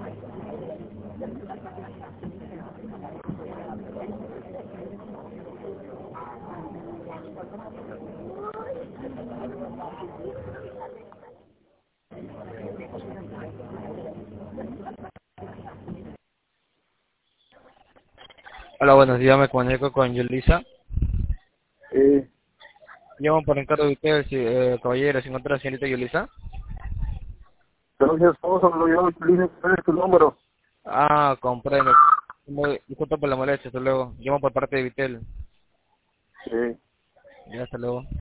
Hola, buenos días, me comunico con Yulisa. Sí, Llamo por encargo de usted, caballero, ¿se encuentra la señorita Yulisa? pero mi esposo lo yo utilizo tu número. Ah, comprendo. Disculpa por la molestia, hasta luego. Llamo por parte de Vitel. Sí. Ya, hasta luego.